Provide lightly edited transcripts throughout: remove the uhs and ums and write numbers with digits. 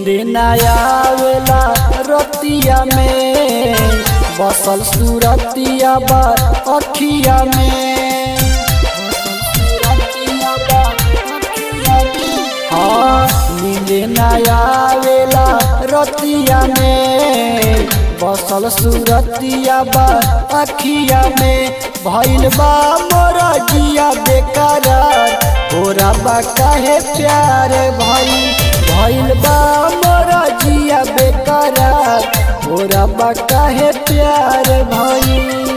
नींद न आवेला रतिया में बसल सूरतिया बा अखिया में। हाँ नींद न आवेला रतिया में बसल सूरतिया बा अखिया में। भइल बा मोरा जिया बेकरार तोरा बा काहे प्यार भइल बा मोरा जिया बेकरार तोरा बा काहे प्यार भइल।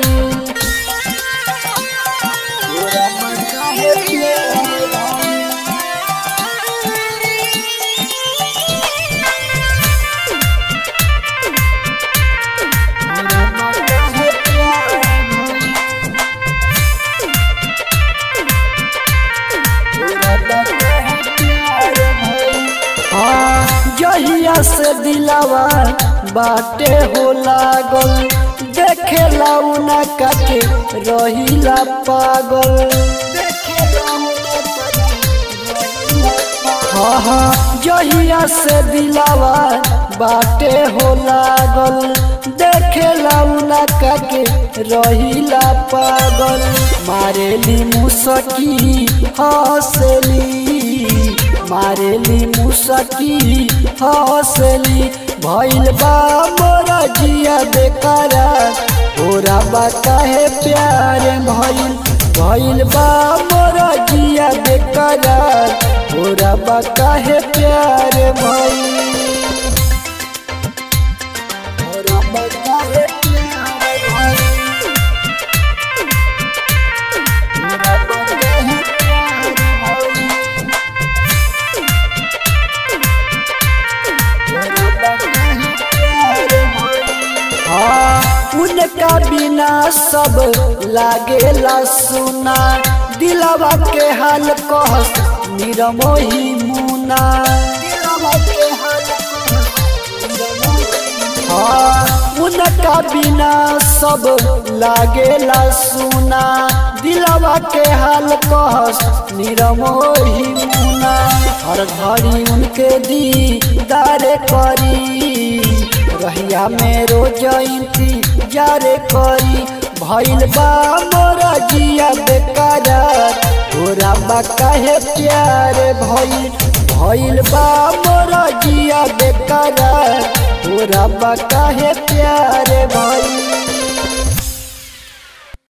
जहिया से दिलावा बाटे हो लागल देखेला उना काके रहिला पागल। हाँ जहिया से दिलावा बाटे हो लागल देखेला उना काके रहिला पागल। मारेली मुसकी हंसली मारेली मुसकी हंसली। भइल बा मोरा जिया बेकरार तोरा बा काहे प्यार भइल बा मोरा जिया बेकरार तोरा बा काहे प्यार भइल। उनका बिना सब लागेला सुना दिलवा के हाल कहस निरमोही मुना। हाँ उनका बिना सब लागेला सुना दिलवा के हाल कहस निरमोही मुना। हर घड़ी उनके दीदार करी रहिया में रोज इंतजार करी। भइल बा मोरा जिया बेकरार तोरा बा काहे प्यार भइल बा मोरा जिया बेकरार तोरा बा काहे प्यार भइल।